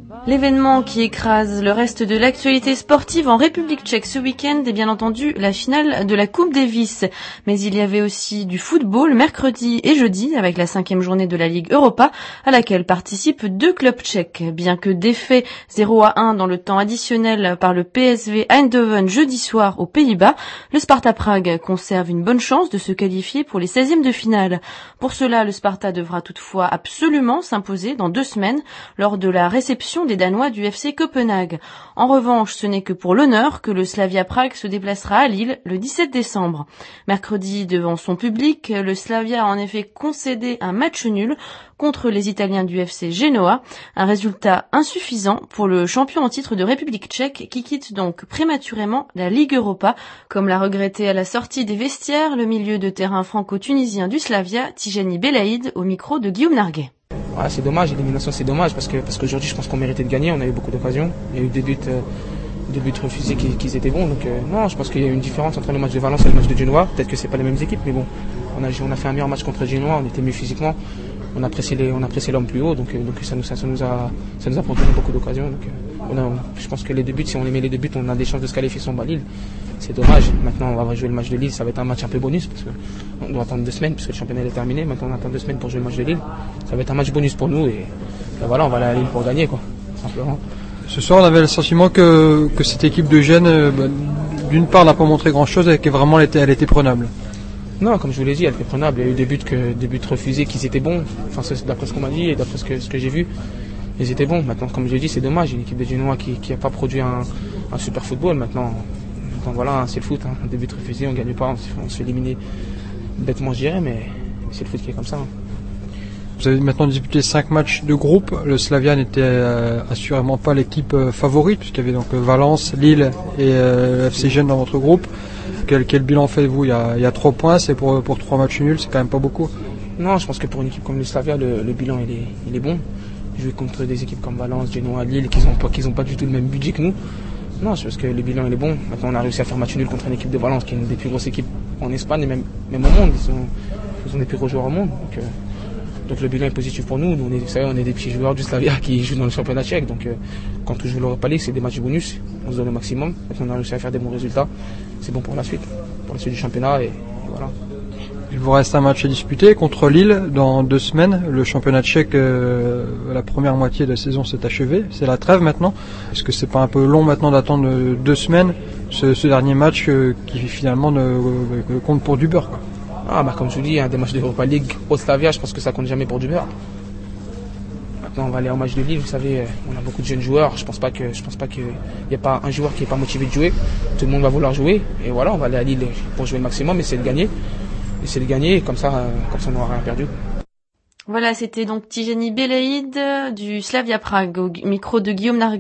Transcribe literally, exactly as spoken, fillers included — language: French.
L'événement qui écrase le reste de l'actualité sportive en République tchèque ce week-end est bien entendu la finale de la Coupe Davis. Mais il y avait aussi du football mercredi et jeudi avec la cinquième journée de la Ligue Europa à laquelle participent deux clubs tchèques. Bien que défait zéro à un dans le temps additionnel par le P S V Eindhoven jeudi soir aux Pays-Bas, le Sparta Prague conserve une bonne chance de se qualifier pour les seizièmes de finale. Pour cela, le Sparta devra toutefois absolument s'imposer dans deux semaines lors de la réception des Danois du F C Copenhague. En revanche, ce n'est que pour l'honneur que le Slavia Prague se déplacera à Lille le dix-sept décembre. Mercredi, devant son public, le Slavia a en effet concédé un match nul contre les Italiens du F C Genoa, un résultat insuffisant pour le champion en titre de République tchèque qui quitte donc prématurément la Ligue Europa, comme l'a regretté à la sortie des vestiaires le milieu de terrain franco-tunisien du Slavia, Tijani Belaïd, au micro de Guillaume Narguet. Ah, c'est dommage, l'élimination c'est dommage parce que parce qu'aujourd'hui je pense qu'on méritait de gagner, on a eu beaucoup d'occasions, il y a eu des buts, euh, des buts refusés qui, qui étaient bons, donc euh, non, je pense qu'il y a eu une différence entre le match de Valence et le match de Genoa, peut-être que c'est pas les mêmes équipes, mais bon, on a, on a fait un meilleur match contre Genoa, on était mieux physiquement, on a pressé les, on a pressé l'homme plus haut, donc, donc ça, nous, ça, ça nous a, ça nous a procuré beaucoup d'occasions, donc on a, je pense que les deux buts, si on les met les deux buts, on a des chances de se qualifier sur Lille. C'est dommage. Maintenant, on va jouer le match de Lille. Ça va être un match un peu bonus parce qu'on doit attendre deux semaines puisque le championnat est terminé. Maintenant, on attend deux semaines pour jouer le match de Lille. Ça va être un match bonus pour nous et, et voilà, on va aller à Lille pour gagner, quoi, simplement. Ce soir, on avait le sentiment que, que cette équipe de Gênes, euh, bah, d'une part, n'a pas montré grand-chose et que vraiment, elle était, elle était prenable. Non, comme je vous l'ai dit, elle était prenable. Il y a eu des buts, que, des buts refusés qui étaient bons. Enfin, c'est d'après ce qu'on m'a dit et d'après ce que, ce que j'ai vu, ils étaient bons. Maintenant, comme je l'ai dit, c'est dommage. Une équipe de Genoa qui n'a pas produit un, un super football. Maintenant, donc voilà, c'est le foot, hein. Des buts refusés, on ne gagne pas, on se, on se fait éliminer bêtement, je dirais, mais c'est le foot qui est comme ça. Hein. Vous avez maintenant disputé cinq matchs de groupe. Le Slavia n'était euh, assurément pas l'équipe euh, favorite, puisqu'il y avait donc euh, Valence, Lille et euh, F C Gênes dans votre groupe. Quel, quel bilan faites-vous? Il y a, il y a trois points, c'est pour, pour trois matchs nuls, c'est quand même pas beaucoup. Non, je pense que pour une équipe comme le Slavia, le, le bilan il est, il est bon. Jouer contre des équipes comme Valence, Genoa, Lille, qui n'ont pas, qui ont pas du tout le même budget que nous. Non, c'est parce que le bilan il est bon. Maintenant, on a réussi à faire match nul contre une équipe de Valence, qui est une des plus grosses équipes en Espagne et même, même au monde. Ils sont, ils sont des plus gros joueurs au monde. Donc, euh, donc le bilan est positif pour nous. Nous on est, vous savez, on est des petits joueurs du Slavia qui jouent dans le championnat tchèque. Donc euh, quand on joue l'Europa League, c'est des matchs bonus. On se donne le maximum. Maintenant, on a réussi à faire des bons résultats. C'est bon pour la suite, pour la suite du championnat et, et voilà. Il vous reste un match à disputer contre Lille dans deux semaines. Le championnat tchèque, euh, la première moitié de la saison s'est achevée. C'est la trêve maintenant. Est-ce que c'est pas un peu long maintenant d'attendre deux semaines ce, ce dernier match euh, qui finalement ne, euh, compte pour du beurre, quoi. Ah bah comme je vous dis, hein, des matchs de Europa League au Slavia, je pense que ça compte jamais pour du beurre. Maintenant on va aller au match de Lille. Vous savez, on a beaucoup de jeunes joueurs. Je pense pas que, je pense pas qu'il y a pas un joueur qui est pas motivé de jouer. Tout le monde va vouloir jouer. Et voilà, on va aller à Lille pour jouer le maximum, et c'est de gagner. Essayer de gagner, et comme ça, comme ça on n'aura rien perdu. Voilà, c'était donc Tijani Belaïd du Slavia Prague au micro de Guillaume Narguet.